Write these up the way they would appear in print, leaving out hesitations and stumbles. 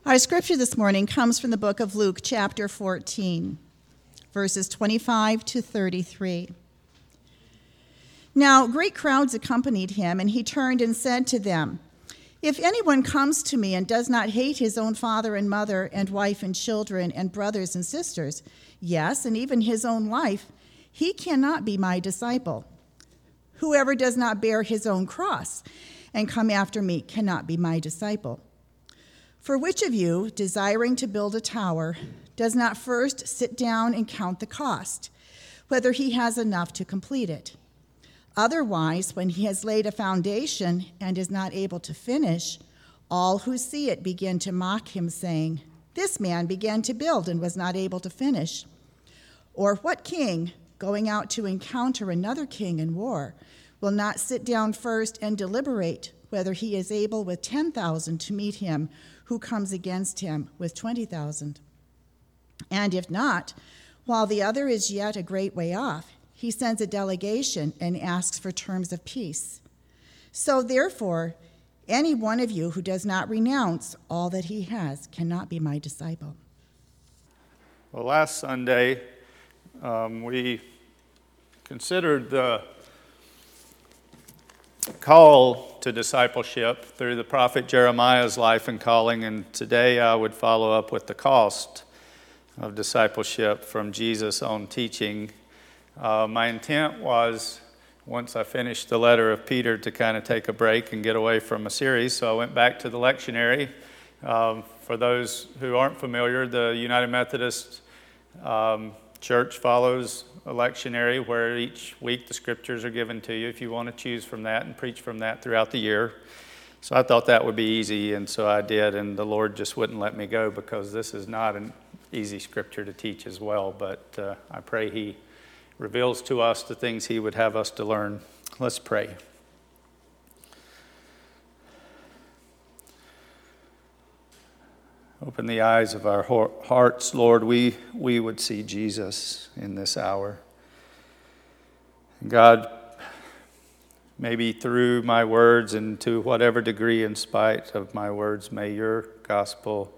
Our scripture this morning comes from the book of Luke, chapter 14, verses 25 to 33. Now, great crowds accompanied him, and he turned and said to them, "If anyone comes to me and does not hate his own father and mother and wife and children and brothers and sisters, yes, and even his own life, he cannot be my disciple. Whoever does not bear his own cross and come after me cannot be my disciple. For which of you, desiring to build a tower, does not first sit down and count the cost, whether he has enough to complete it? Otherwise, when he has laid a foundation and is not able to finish, all who see it begin to mock him, saying, 'This man began to build and was not able to finish.' Or what king, going out to encounter another king in war, will not sit down first and deliberate whether he is able with 10,000 to meet him who comes against him with 20,000? And if not, while the other is yet a great way off, he sends a delegation and asks for terms of peace. So therefore, any one of you who does not renounce all that he has cannot be my disciple." Well, last Sunday, we considered the call to discipleship through the prophet Jeremiah's life and calling, and today I would follow up with the cost of discipleship from Jesus' own teaching. My intent was, once I finished the letter of Peter, to kind of take a break and get away from a series, so I went back to the lectionary. For those who aren't familiar, the United Methodist Church follows a lectionary where each week the scriptures are given to you if you want to choose from that and preach from that throughout the year. So I thought that would be easy, and so I did, and the Lord just wouldn't let me go because this is not an easy scripture to teach as well, but I pray He reveals to us the things He would have us to learn. Let's pray. Open the eyes of our hearts, Lord. We would see Jesus in this hour. God, maybe through my words and to whatever degree in spite of my words, may your gospel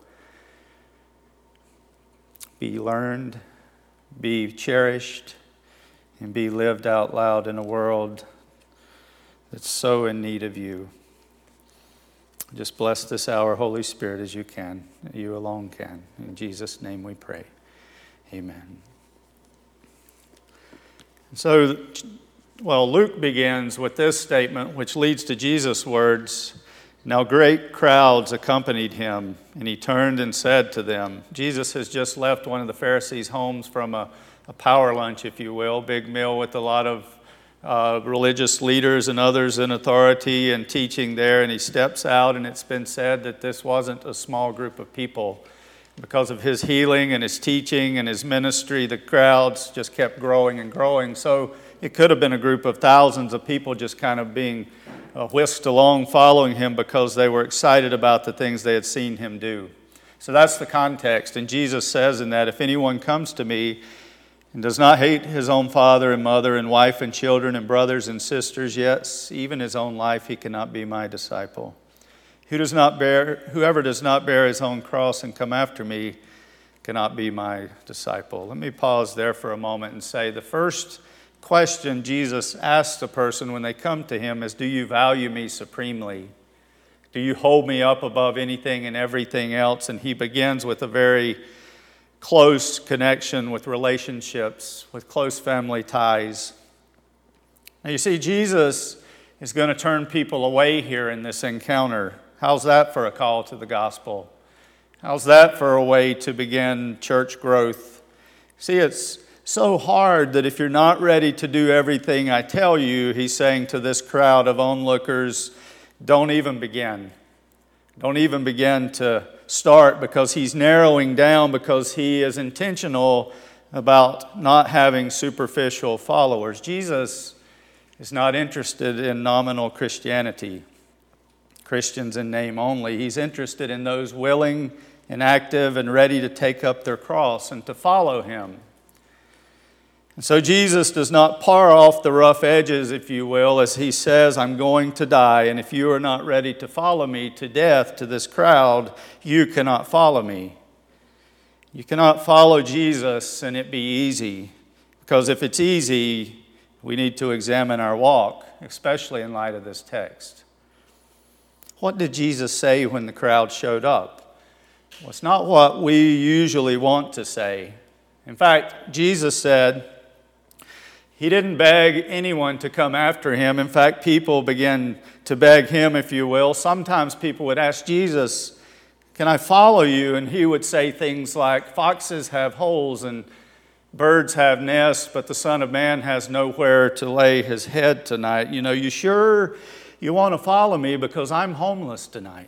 be learned, be cherished, and be lived out loud in a world that's so in need of you. Just bless this hour, Holy Spirit, as you can. You alone can. In Jesus' name we pray. Amen. So, Luke begins with this statement, which leads to Jesus' words. "Now great crowds accompanied him, and he turned and said to them," Jesus has just left one of the Pharisees' homes from a power lunch, if you will, big meal with a lot of religious leaders and others in authority and teaching there, and he steps out, and it's been said that this wasn't a small group of people. Because of his healing and his teaching and his ministry, the crowds just kept growing and growing. So it could have been a group of thousands of people just kind of being whisked along following him because they were excited about the things they had seen him do. So that's the context, and Jesus says in that, "If anyone comes to me and does not hate his own father and mother and wife and children and brothers and sisters, yes, even his own life, he cannot be my disciple. Whoever does not bear his own cross and come after me cannot be my disciple." Let me pause there for a moment and say the first question Jesus asks a person when they come to him is, "Do you value me supremely? Do you hold me up above anything and everything else?" And he begins with a very close connection with relationships, with close family ties. Now you see, Jesus is going to turn people away here in this encounter. How's that for a call to the gospel? How's that for a way to begin church growth? See, it's so hard that if you're not ready to do everything I tell you, he's saying to this crowd of onlookers, don't even begin. Don't even begin to start, because he's narrowing down, because he is intentional about not having superficial followers. Jesus is not interested in nominal Christianity, Christians in name only. He's interested in those willing and active and ready to take up their cross and to follow him. And so Jesus does not par off the rough edges, if you will, as he says, I'm going to die, and if you are not ready to follow me to death, to this crowd, you cannot follow me. You cannot follow Jesus and it be easy, because if it's easy, we need to examine our walk, especially in light of this text. What did Jesus say when the crowd showed up? Well, it's not what we usually want to say. In fact, Jesus said he didn't beg anyone to come after him. In fact, people began to beg him, if you will. Sometimes people would ask Jesus, can I follow you? And he would say things like, foxes have holes and birds have nests, but the Son of Man has nowhere to lay his head tonight. You know, you sure you want to follow me because I'm homeless tonight?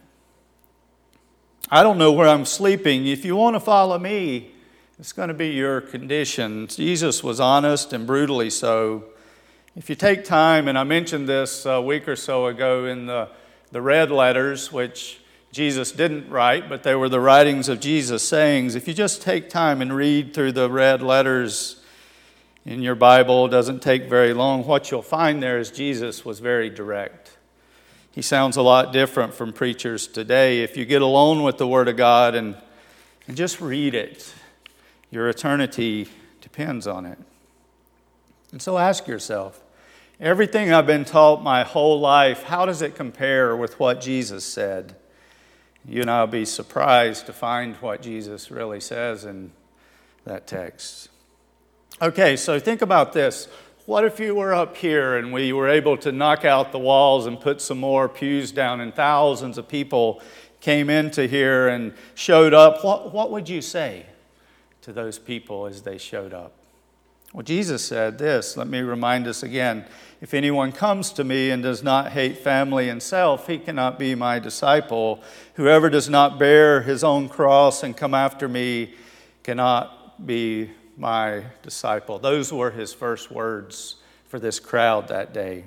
I don't know where I'm sleeping. If you want to follow me, it's going to be your condition. Jesus was honest and brutally so. If you take time, and I mentioned this a week or so ago in the red letters, which Jesus didn't write, but they were the writings of Jesus' sayings. If you just take time and read through the red letters in your Bible, it doesn't take very long. What you'll find there is Jesus was very direct. He sounds a lot different from preachers today. If you get alone with the Word of God and just read it, your eternity depends on it. And so ask yourself, everything I've been taught my whole life, how does it compare with what Jesus said? You and I will be surprised to find what Jesus really says in that text. Okay, so think about this. What if you were up here and we were able to knock out the walls and put some more pews down and thousands of people came into here and showed up? What would you say to those people as they showed up? Well, Jesus said this. Let me remind us again. If anyone comes to me and does not hate family and self, he cannot be my disciple. Whoever does not bear his own cross and come after me cannot be my disciple. Those were his first words for this crowd that day.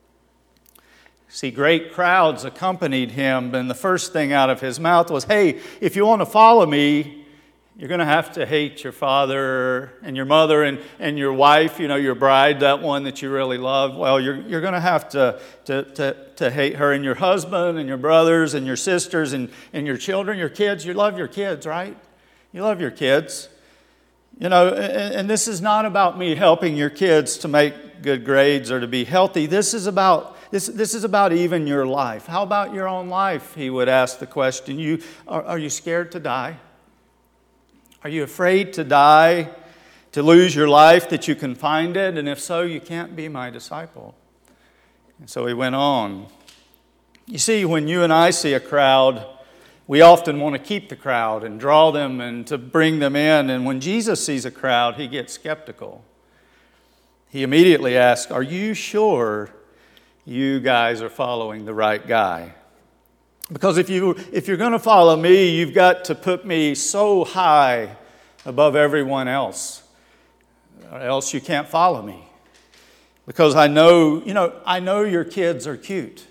See, great crowds accompanied him, and the first thing out of his mouth was, hey, if you want to follow me, you're going to have to hate your father and your mother and your wife, you know, your bride, that one that you really love. Well, you're going to have to hate her and your husband and your brothers and your sisters and your children, your kids. You love your kids, right? You love your kids. You know, and this is not about me helping your kids to make good grades or to be healthy. This is about even your life. How about your own life? He would ask the question. Are you scared to die? Are you afraid to die, to lose your life, that you can find it? And if so, you can't be my disciple. And so he went on. You see, when you and I see a crowd, we often want to keep the crowd and draw them and to bring them in. And when Jesus sees a crowd, he gets skeptical. He immediately asks, are you sure you guys are following the right guy? Because if you're going to follow me, you've got to put me so high above everyone else, or else you can't follow me. Because I know your kids are cute,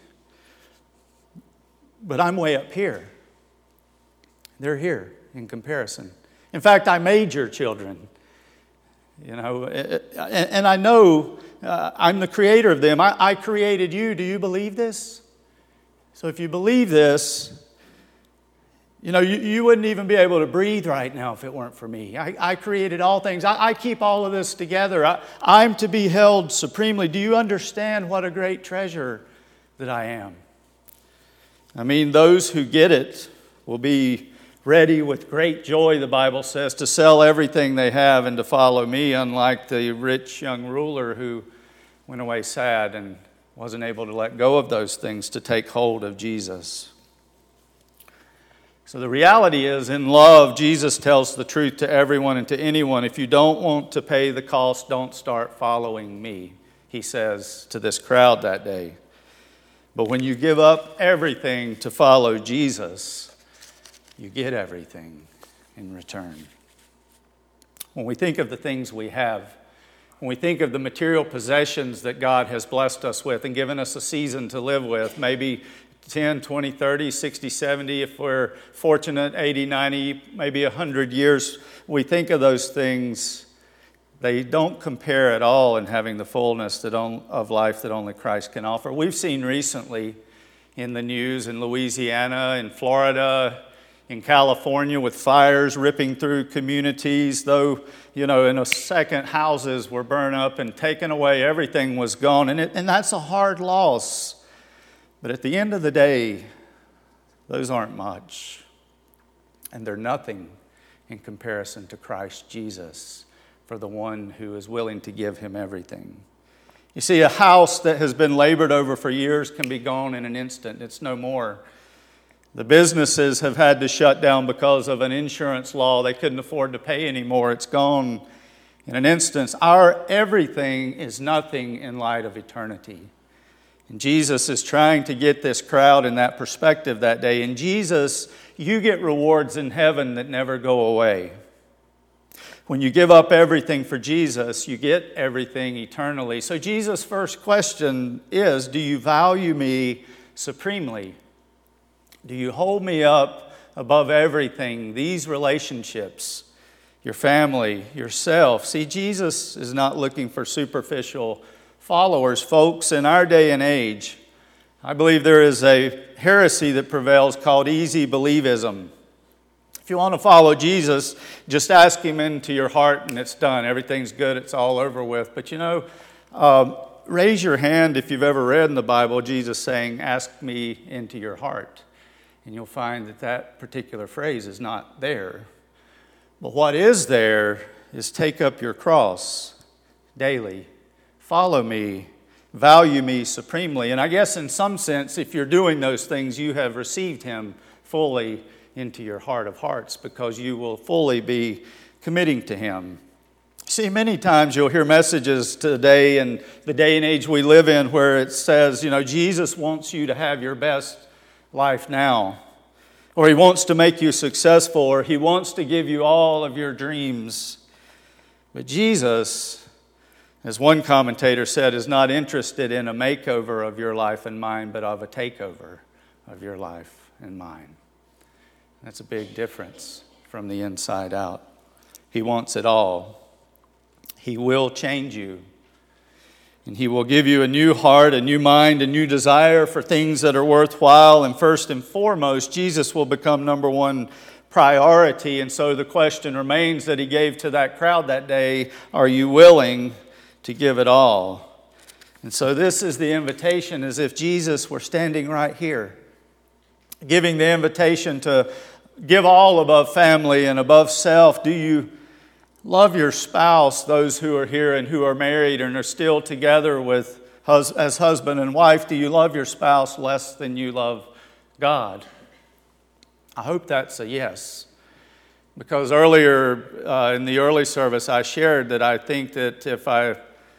but I'm way up here. They're here in comparison. In fact, I made your children, you know, and I know I'm the creator of them. I created you. Do you believe this? So if you believe this, you know, you wouldn't even be able to breathe right now if it weren't for me. I created all things. I keep all of this together. I'm to be held supremely. Do you understand what a great treasure that I am? I mean, those who get it will be ready with great joy, the Bible says, to sell everything they have and to follow me, unlike the rich young ruler who went away sad and wasn't able to let go of those things to take hold of Jesus. So the reality is, in love, Jesus tells the truth to everyone and to anyone. If you don't want to pay the cost, don't start following me, he says to this crowd that day. But when you give up everything to follow Jesus, you get everything in return. When we think of the things we have, when we think of the material possessions that God has blessed us with and given us a season to live with, maybe 10, 20, 30, 60, 70, if we're fortunate, 80, 90, maybe 100 years, we think of those things. They don't compare at all in having the fullness of life that only Christ can offer. We've seen recently in the news in Louisiana, in Florida, in California with fires ripping through communities, though, in a second houses were burned up and taken away, everything was gone. And that's a hard loss. But at the end of the day, those aren't much. And they're nothing in comparison to Christ Jesus, for the one who is willing to give him everything. You see, a house that has been labored over for years can be gone in an instant. It's no more. The businesses have had to shut down because of an insurance law. They couldn't afford to pay anymore. It's gone in an instant. Our everything is nothing in light of eternity. And Jesus is trying to get this crowd in that perspective that day. In Jesus, you get rewards in heaven that never go away. When you give up everything for Jesus, you get everything eternally. So Jesus' first question is, do you value me supremely? Do you hold me up above everything, these relationships, your family, yourself? See, Jesus is not looking for superficial followers. Folks, in our day and age, I believe there is a heresy that prevails called easy believism. If you want to follow Jesus, just ask him into your heart and it's done. Everything's good, it's all over with. But raise your hand if you've ever read in the Bible Jesus saying, ask me into your heart. And you'll find that particular phrase is not there. But what is there is take up your cross daily. Follow me. Value me supremely. And I guess in some sense, if you're doing those things, you have received him fully into your heart of hearts, because you will fully be committing to him. See, many times you'll hear messages today in the day and age we live in where it says, Jesus wants you to have your best life now, or he wants to make you successful, or he wants to give you all of your dreams. But Jesus, as one commentator said, is not interested in a makeover of your life and mine, but of a takeover of your life and mine. That's a big difference from the inside out. He wants it all. He will change you. And he will give you a new heart, a new mind, a new desire for things that are worthwhile. And first and foremost, Jesus will become number one priority. And so the question remains that he gave to that crowd that day, are you willing to give it all? And so this is the invitation, as if Jesus were standing right here, giving the invitation to give all above family and above self. Do you love your spouse, those who are here and who are married and are still together as husband and wife? Do you love your spouse less than you love God? I hope that's a yes. Because earlier in the early service, I shared that I think that if I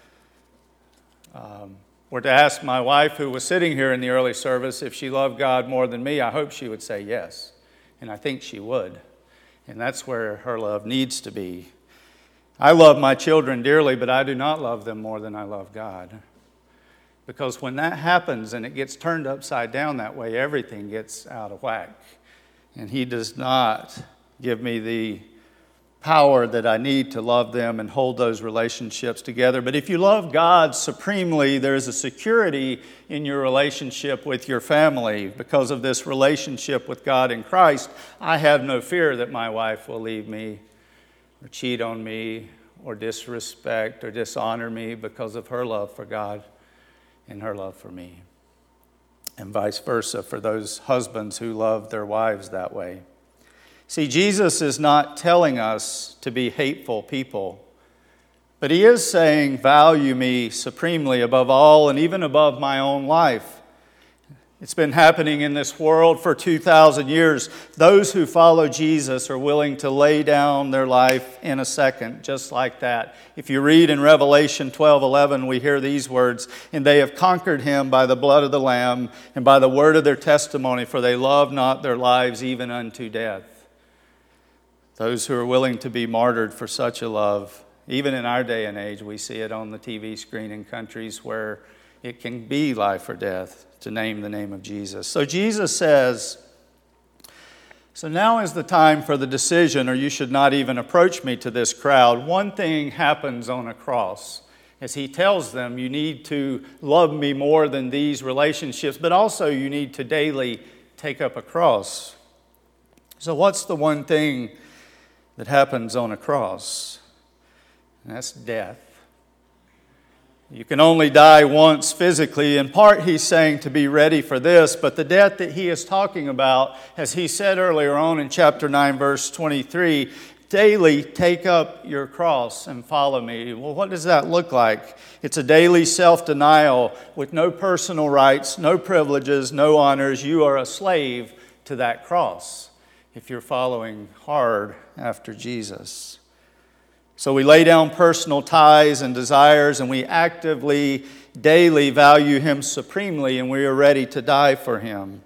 were to ask my wife, who was sitting here in the early service, if she loved God more than me, I hope she would say yes. And I think she would. And that's where her love needs to be. I love my children dearly, but I do not love them more than I love God. Because when that happens and it gets turned upside down that way, everything gets out of whack. And he does not give me the power that I need to love them and hold those relationships together. But if you love God supremely, there's a security in your relationship with your family. Because of this relationship with God in Christ, I have no fear that my wife will leave me or cheat on me or disrespect or dishonor me, because of her love for God and her love for me. And vice versa for those husbands who love their wives that way. See, Jesus is not telling us to be hateful people, but he is saying, value me supremely above all and even above my own life. It's been happening in this world for 2,000 years. Those who follow Jesus are willing to lay down their life in a second, just like that. If you read in Revelation 12:11, we hear these words, and they have conquered him by the blood of the Lamb and by the word of their testimony, for they love not their lives even unto death. Those who are willing to be martyred for such a love, even in our day and age, we see it on the TV screen in countries where it can be life or death to name the name of Jesus. So Jesus says, So now is the time for the decision, or you should not even approach me to this crowd. One thing happens on a cross. As he tells them, you need to love me more than these relationships, but also you need to daily take up a cross. So what's the one thing that happens on a cross? And that's death. You can only die once physically. In part, he's saying to be ready for this, but the death that he is talking about, as he said earlier on in chapter 9, verse 23, daily take up your cross and follow me. Well, what does that look like? It's a daily self-denial with no personal rights, no privileges, no honors. You are a slave to that cross if you're following hard after Jesus. So we lay down personal ties and desires, and we actively, daily value him supremely, and we are ready to die for him.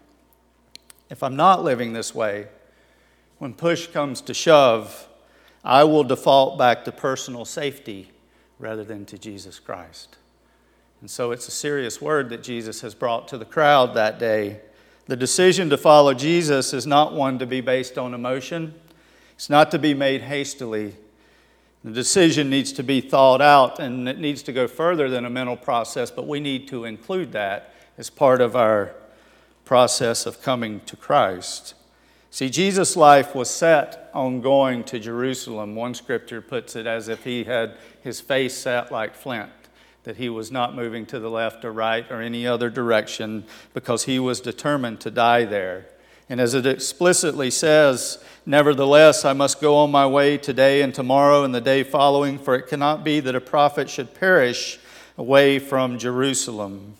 If I'm not living this way, when push comes to shove, I will default back to personal safety rather than to Jesus Christ. And so it's a serious word that Jesus has brought to the crowd that day. The decision to follow Jesus is not one to be based on emotion. It's not to be made hastily. The decision needs to be thought out, and it needs to go further than a mental process, but we need to include that as part of our process of coming to Christ. See, Jesus' life was set on going to Jerusalem. One scripture puts it as if he had his face set like flint, that he was not moving to the left or right or any other direction because he was determined to die there. And as it explicitly says, nevertheless, I must go on my way today and tomorrow and the day following, for it cannot be that a prophet should perish away from Jerusalem.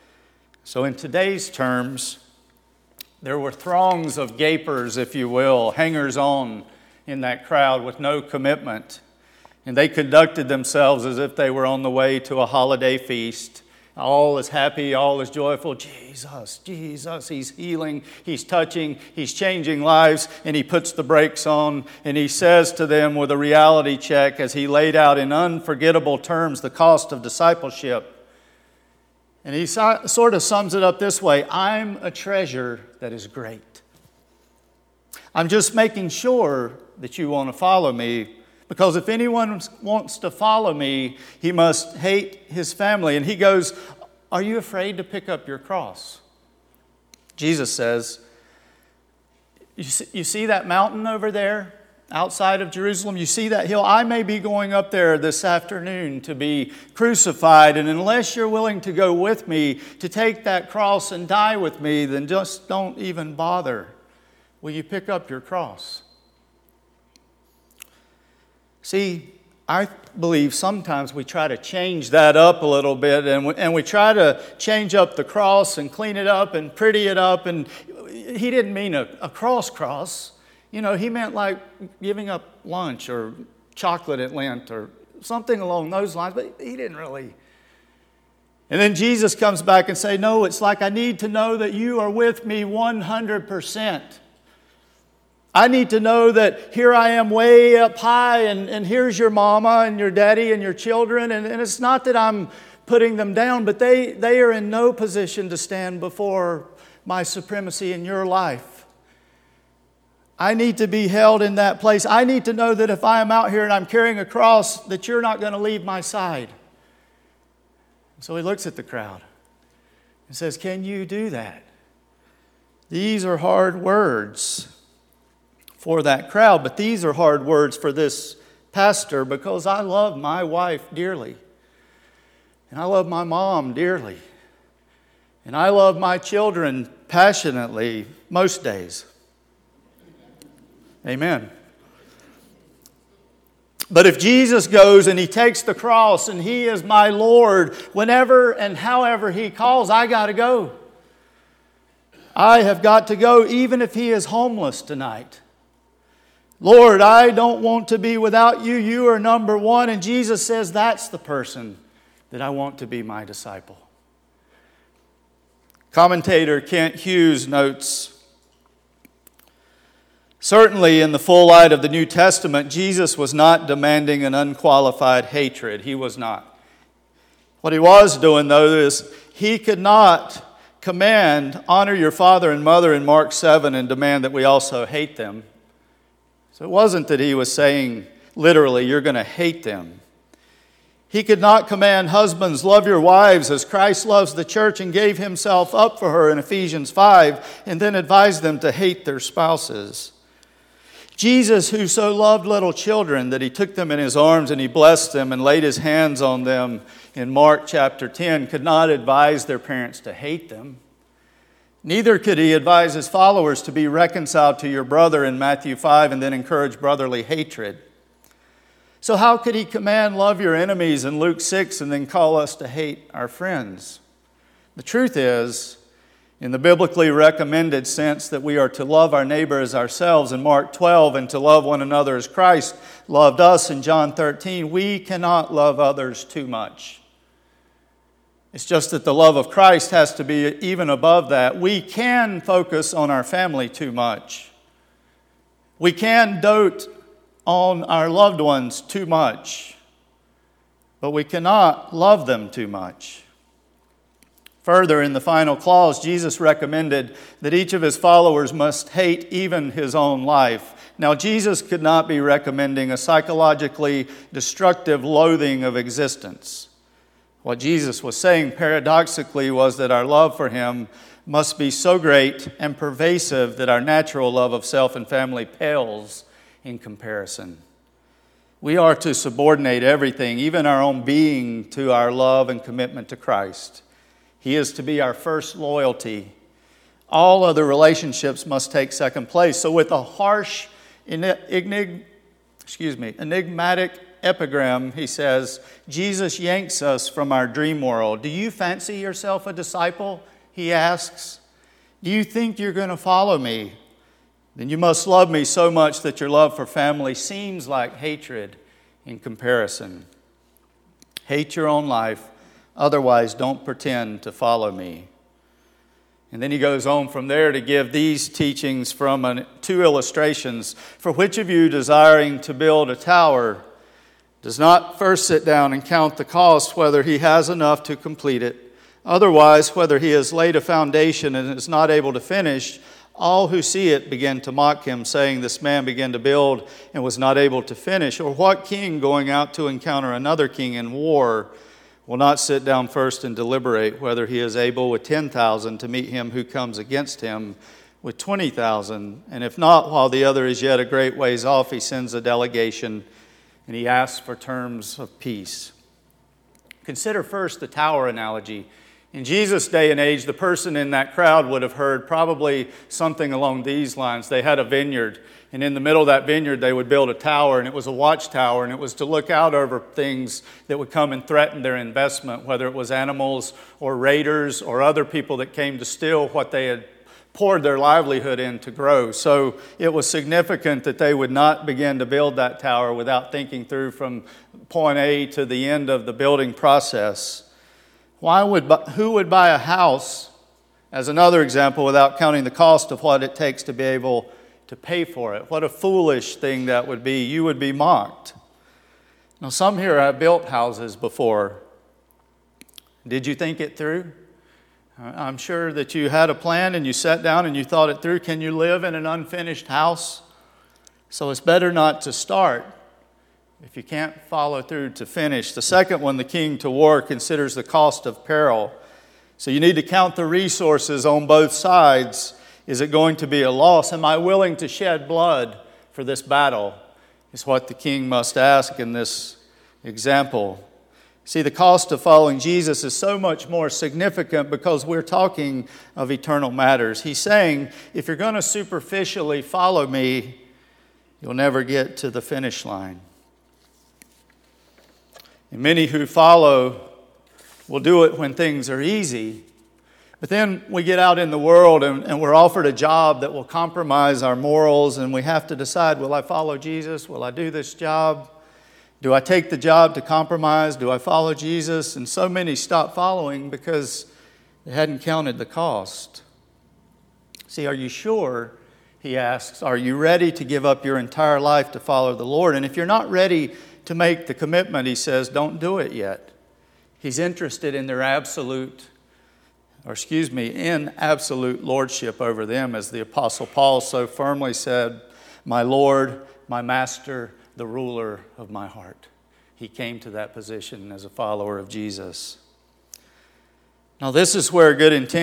So in today's terms, there were throngs of gapers, if you will, hangers-on in that crowd with no commitment. And they conducted themselves as if they were on the way to a holiday feast. All is happy, all is joyful. Jesus, Jesus, he's healing, he's touching, he's changing lives, and he puts the brakes on, and he says to them with a reality check as he laid out in unforgettable terms the cost of discipleship. And he sort of sums it up this way: I'm a treasure that is great. I'm just making sure that you want to follow me, because if anyone wants to follow me, he must hate his family. And he goes, are you afraid to pick up your cross? Jesus says, you see that mountain over there outside of Jerusalem? You see that hill? I may be going up there this afternoon to be crucified. And unless you're willing to go with me, to take that cross and die with me, then just don't even bother. Will you pick up your cross? See, I believe sometimes we try to change that up a little bit, and we try to change up the cross and clean it up and pretty it up. And he didn't mean a cross. You know, he meant like giving up lunch or chocolate at Lent or something along those lines, but he didn't really. And then Jesus comes back and says, no, it's like I need to know that you are with me 100%. I need to know that here I am way up high, and here's your mama and your daddy and your children. And it's not that I'm putting them down, but they are in no position to stand before my supremacy in your life. I need to be held in that place. I need to know that if I am out here and I'm carrying a cross, that you're not going to leave my side. So he looks at the crowd and says, can you do that? These are hard words for that crowd, but these are hard words for this pastor, because I love my wife dearly, and I love my mom dearly, and I love my children passionately most days. Amen. But if Jesus goes and he takes the cross and he is my Lord, whenever and however he calls, I got to go. I have got to go, even if he is homeless tonight. Lord, I don't want to be without you. You are number one. And Jesus says that's the person that I want to be my disciple. Commentator Kent Hughes notes, certainly in the full light of the New Testament, Jesus was not demanding an unqualified hatred. He was not. What he was doing, though, is he could not command, honor your father and mother in Mark 7 and demand that we also hate them. So it wasn't that he was saying literally, you're going to hate them. He could not command husbands, love your wives as Christ loves the church and gave himself up for her in Ephesians 5, and then advise them to hate their spouses. Jesus, who so loved little children that he took them in his arms and he blessed them and laid his hands on them in Mark chapter 10, could not advise their parents to hate them. Neither could he advise his followers to be reconciled to your brother in Matthew 5 and then encourage brotherly hatred. So how could he command love your enemies in Luke 6 and then call us to hate our friends? The truth is, in the biblically recommended sense that we are to love our neighbor as ourselves in Mark 12 and to love one another as Christ loved us in John 13, we cannot love others too much. It's just that the love of Christ has to be even above that. We can focus on our family too much. We can dote on our loved ones too much, but we cannot love them too much. Further, in the final clause, Jesus recommended that each of his followers must hate even his own life. Now, Jesus could not be recommending a psychologically destructive loathing of existence. What Jesus was saying paradoxically was that our love for him must be so great and pervasive that our natural love of self and family pales in comparison. We are to subordinate everything, even our own being, to our love and commitment to Christ. He is to be our first loyalty. All other relationships must take second place. So with a harsh, enigmatic epigram, he says, Jesus yanks us from our dream world. Do you fancy yourself a disciple? He asks. Do you think you're going to follow me? Then you must love me so much that your love for family seems like hatred in comparison. Hate your own life, otherwise don't pretend to follow me. And then he goes on from there to give these teachings from two illustrations. For which of you desiring to build a tower does not first sit down and count the cost, whether he has enough to complete it? Otherwise, whether he has laid a foundation and is not able to finish, all who see it begin to mock him, saying, this man began to build and was not able to finish. Or what king going out to encounter another king in war will not sit down first and deliberate whether he is able with 10,000 to meet him who comes against him with 20,000? And if not, while the other is yet a great ways off, he sends a delegation and he asks for terms of peace. Consider first the tower analogy. In Jesus' day and age, the person in that crowd would have heard probably something along these lines. They had a vineyard, and in the middle of that vineyard, they would build a tower, and it was a watchtower, and it was to look out over things that would come and threaten their investment, whether it was animals or raiders or other people that came to steal what they had poured their livelihood in to grow. So it was significant that they would not begin to build that tower without thinking through from point A to the end of the building process. Who would buy a house, as another example, without counting the cost of what it takes to be able to pay for it? What a foolish thing that would be. You would be mocked. Now, some here have built houses before. Did you think it through? I'm sure that you had a plan and you sat down and you thought it through. Can you live in an unfinished house? So it's better not to start if you can't follow through to finish. The second one, the king to war, considers the cost of peril. So you need to count the resources on both sides. Is it going to be a loss? Am I willing to shed blood for this battle? Is what the king must ask in this example. See, the cost of following Jesus is so much more significant because we're talking of eternal matters. He's saying, if you're going to superficially follow me, you'll never get to the finish line. And many who follow will do it when things are easy. But then we get out in the world and we're offered a job that will compromise our morals, and we have to decide, will I follow Jesus? Will I do this job? Do I take the job to compromise? Do I follow Jesus? And so many stop following because they hadn't counted the cost. See, are you sure, he asks, are you ready to give up your entire life to follow the Lord? And if you're not ready to make the commitment, he says, don't do it yet. He's interested in their absolute in absolute lordship over them, as the Apostle Paul so firmly said, "My Lord, my Master, the ruler of my heart." He came to that position as a follower of Jesus. Now, this is where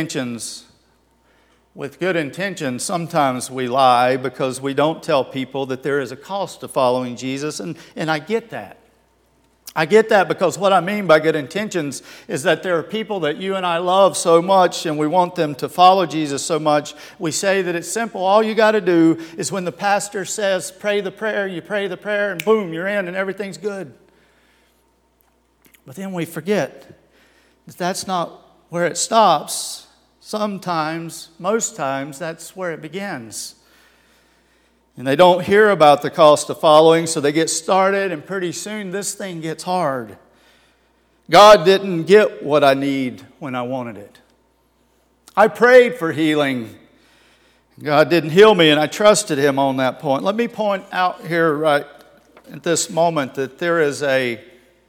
with good intentions, sometimes we lie because we don't tell people that there is a cost to following Jesus, and I get that. I get that, because what I mean by good intentions is that there are people that you and I love so much and we want them to follow Jesus so much. We say that it's simple. All you got to do is when the pastor says, pray the prayer, you pray the prayer, and boom, you're in and everything's good. But then we forget that that's not where it stops. Sometimes, most times, that's where it begins. And they don't hear about the cost of following, so they get started, and pretty soon this thing gets hard. God didn't get what I need when I wanted it. I prayed for healing. God didn't heal me, and I trusted Him on that point. Let me point out here right at this moment that there is a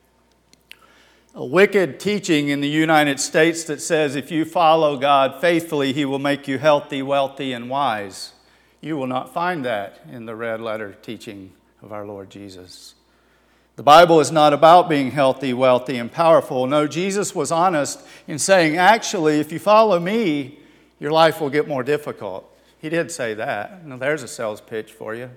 wicked teaching in the United States that says if you follow God faithfully, He will make you healthy, wealthy, and wise. You will not find that in the red letter teaching of our Lord Jesus. The Bible is not about being healthy, wealthy, and powerful. No, Jesus was honest in saying, actually, if you follow me, your life will get more difficult. He did say that. Now, there's a sales pitch for you.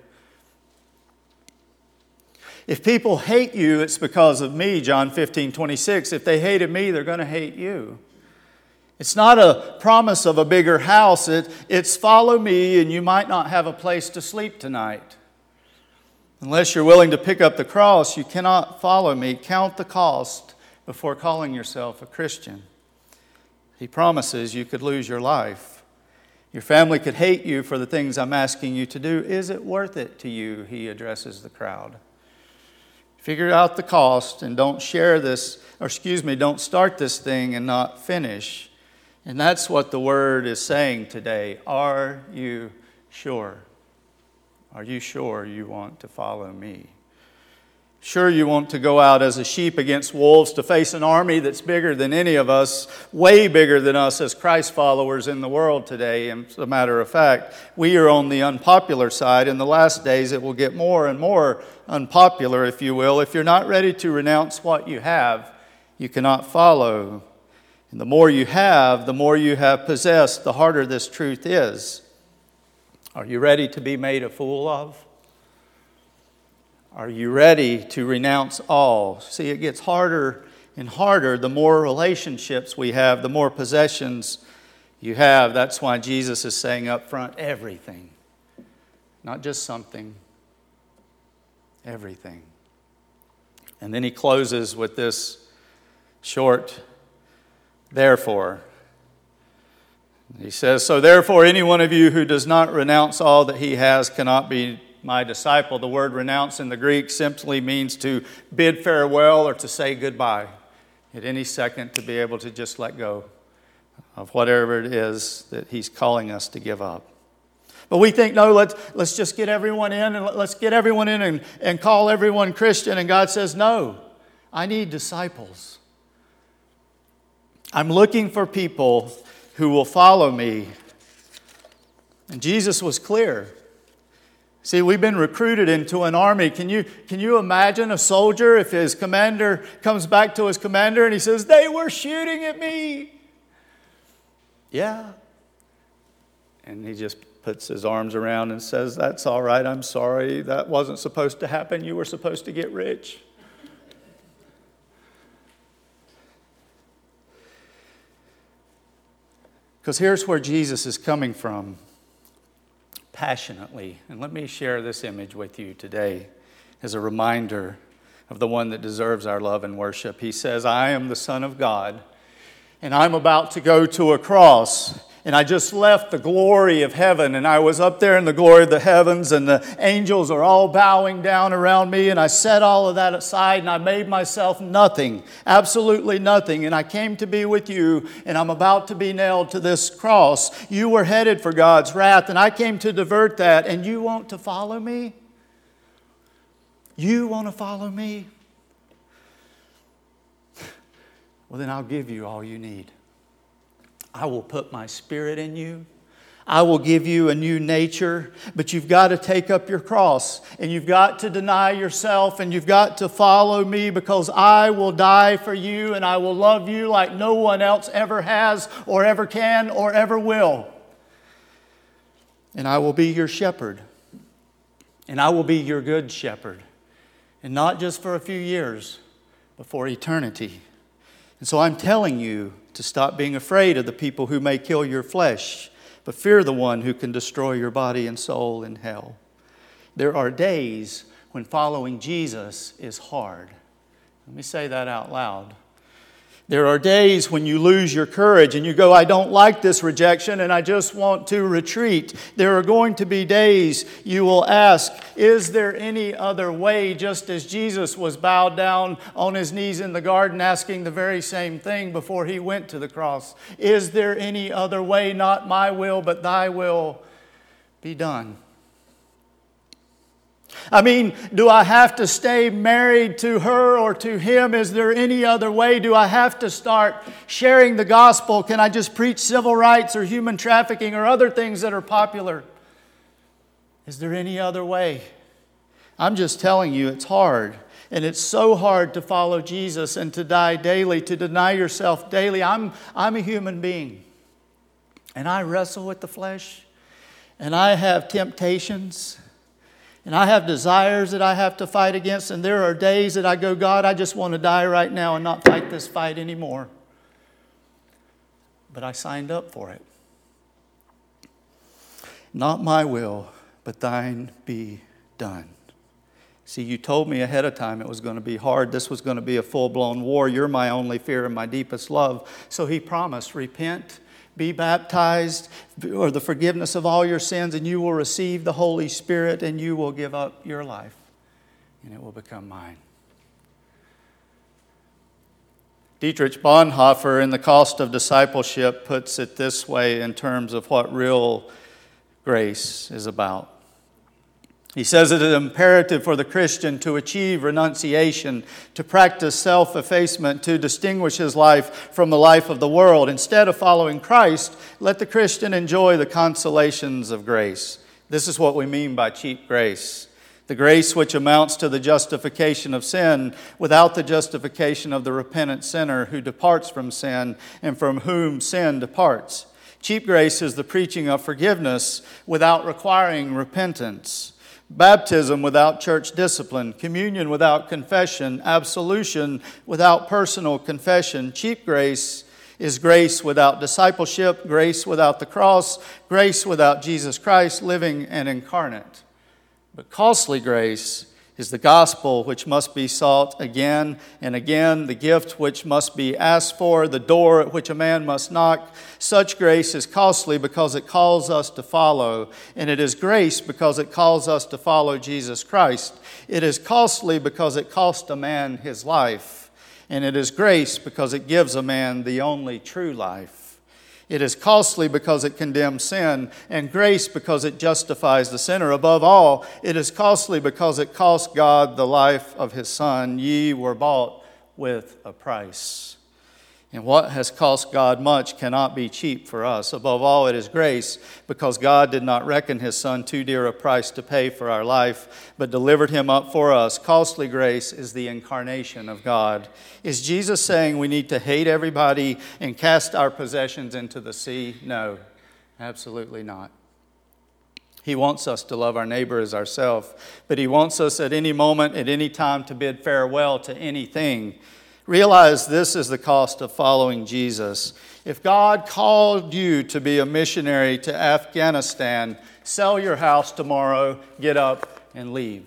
If people hate you, it's because of me, John 15:26. If they hated me, they're going to hate you. It's not a promise of a bigger house. It's follow me and you might not have a place to sleep tonight. Unless you're willing to pick up the cross, you cannot follow me. Count the cost before calling yourself a Christian. He promises you could lose your life. Your family could hate you for the things I'm asking you to do. Is it worth it to you? He addresses the crowd. Figure out the cost and don't don't start this thing and not finish. And that's what the Word is saying today. Are you sure? Are you sure you want to follow me? Sure you want to go out as a sheep against wolves to face an army that's bigger than any of us, way bigger than us as Christ followers in the world today. And as a matter of fact, we are on the unpopular side. In the last days, it will get more and more unpopular, if you will. If you're not ready to renounce what you have, you cannot follow. And the more you have possessed, the harder this truth is. Are you ready to be made a fool of? Are you ready to renounce all? See, it gets harder and harder the more relationships we have, the more possessions you have. That's why Jesus is saying up front, everything. Not just something, everything. And then He closes with this short therefore. He says, so therefore any one of you who does not renounce all that he has cannot be my disciple. The word renounce in the Greek simply means to bid farewell or to say goodbye. At any second to be able to just let go of whatever it is that He's calling us to give up. But we think, no, let's just get everyone in and let's get everyone in and call everyone Christian. And God says, no, I need disciples. I'm looking for people who will follow me. And Jesus was clear. See, we've been recruited into an army. Can you imagine a soldier if his commander comes back to his commander and he says, they were shooting at me? Yeah. And he just puts his arms around and says, that's all right, I'm sorry. That wasn't supposed to happen. You were supposed to get rich. Because here's where Jesus is coming from, passionately. And let me share this image with you today as a reminder of the one that deserves our love and worship. He says, I am the Son of God, and I'm about to go to a cross. And I just left the glory of heaven, and I was up there in the glory of the heavens, and the angels are all bowing down around me, and I set all of that aside, and I made myself nothing, absolutely nothing, and I came to be with you, and I'm about to be nailed to this cross. You were headed for God's wrath, and I came to divert that, and you want to follow me? You want to follow me? Well, then I'll give you all you need. I will put my Spirit in you. I will give you a new nature, but you've got to take up your cross and you've got to deny yourself and you've got to follow me, because I will die for you and I will love you like no one else ever has or ever can or ever will. And I will be your shepherd. And I will be your good shepherd. And not just for a few years, but for eternity. And so I'm telling you to stop being afraid of the people who may kill your flesh, but fear the one who can destroy your body and soul in hell. There are days when following Jesus is hard. Let me say that out loud. There are days when you lose your courage and you go, I don't like this rejection and I just want to retreat. There are going to be days you will ask, is there any other way? Just as Jesus was bowed down on his knees in the garden asking the very same thing before he went to the cross. Is there any other way? Not my will, but thy will be done. I mean, do I have to stay married to her or to him? Is there any other way? Do I have to start sharing the gospel? Can I just preach civil rights or human trafficking or other things that are popular? Is there any other way? I'm just telling you, it's hard. And it's so hard to follow Jesus and to die daily, to deny yourself daily. I'm a human being. And I wrestle with the flesh. And I have temptations. And I have desires that I have to fight against. And there are days that I go, God, I just want to die right now and not fight this fight anymore. But I signed up for it. Not my will, but thine be done. See, you told me ahead of time it was going to be hard. This was going to be a full-blown war. You're my only fear and my deepest love. So he promised, repent, be baptized, or the forgiveness of all your sins, and you will receive the Holy Spirit, and you will give up your life, and it will become mine. Dietrich Bonhoeffer, in The Cost of Discipleship, puts it this way in terms of what real grace is about. He says it is imperative for the Christian to achieve renunciation, to practice self-effacement, to distinguish his life from the life of the world. Instead of following Christ, let the Christian enjoy the consolations of grace. This is what we mean by cheap grace. The grace which amounts to the justification of sin without the justification of the repentant sinner who departs from sin and from whom sin departs. Cheap grace is the preaching of forgiveness without requiring repentance. Baptism without church discipline, communion without confession, absolution without personal confession. Cheap grace is grace without discipleship, grace without the cross, grace without Jesus Christ living and incarnate. But costly grace is the gospel which must be sought again and again, the gift which must be asked for, the door at which a man must knock. Such grace is costly because it calls us to follow, and it is grace because it calls us to follow Jesus Christ. It is costly because it cost a man his life, and it is grace because it gives a man the only true life. It is costly because it condemns sin, and grace because it justifies the sinner. Above all, it is costly because it cost God the life of his Son. Ye were bought with a price. And what has cost God much cannot be cheap for us. Above all, it is grace, because God did not reckon his Son too dear a price to pay for our life, but delivered him up for us. Costly grace is the incarnation of God. Is Jesus saying we need to hate everybody and cast our possessions into the sea? No, absolutely not. He wants us to love our neighbor as ourselves, but he wants us at any moment, at any time, to bid farewell to anything. Realize this is the cost of following Jesus. If God called you to be a missionary to Afghanistan, sell your house tomorrow, get up, and leave.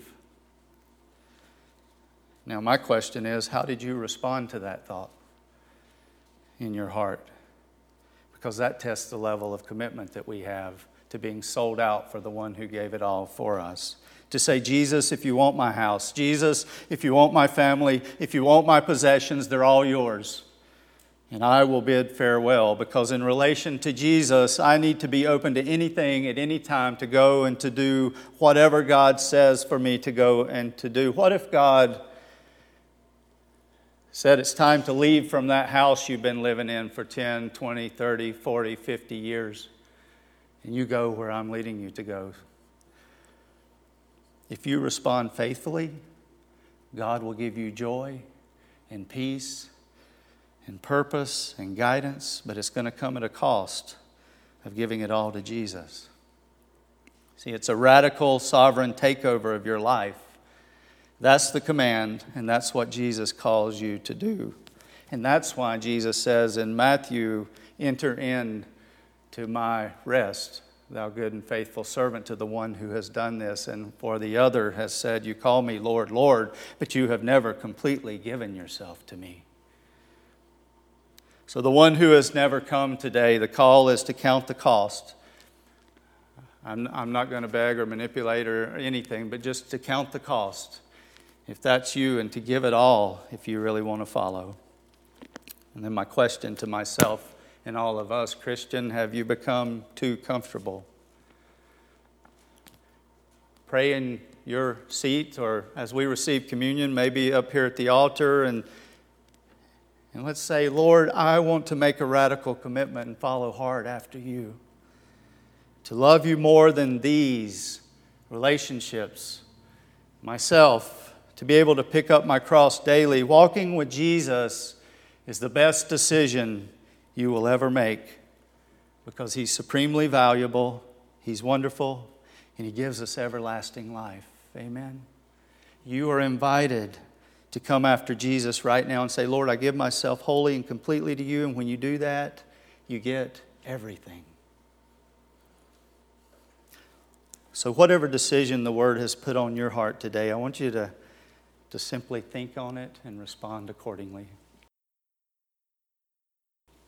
Now, my question is, how did you respond to that thought in your heart? Because that tests the level of commitment that we have to being sold out for the one who gave it all for us. To say, Jesus, if you want my house, Jesus, if you want my family, if you want my possessions, they're all yours. And I will bid farewell, because in relation to Jesus, I need to be open to anything at any time to go and to do whatever God says for me to go and to do. What if God said it's time to leave from that house you've been living in for 10, 20, 30, 40, 50 years, and you go where I'm leading you to go. If you respond faithfully, God will give you joy and peace and purpose and guidance, but it's going to come at a cost of giving it all to Jesus. See, it's a radical, sovereign takeover of your life. That's the command, and that's what Jesus calls you to do. And that's why Jesus says in Matthew, enter in to my rest, thou good and faithful servant, to the one who has done this. And for the other has said, you call me Lord, Lord, but you have never completely given yourself to me. So the one who has never come today, the call is to count the cost. I'm not going to beg or manipulate or anything, but just to count the cost, if that's you, and to give it all if you really want to follow. And then my question to myself and all of us, Christian, have you become too comfortable? Pray in your seat, or as we receive communion, maybe up here at the altar, and let's say, Lord, I want to make a radical commitment and follow hard after you. To love you more than these relationships, myself, to be able to pick up my cross daily. Walking with Jesus is the best decision you will ever make, because He's supremely valuable, He's wonderful, and He gives us everlasting life. Amen. You are invited to come after Jesus right now and say, Lord, I give myself wholly and completely to you. And when you do that, you get everything. So whatever decision the Word has put on your heart today, I want you to simply think on it and respond accordingly.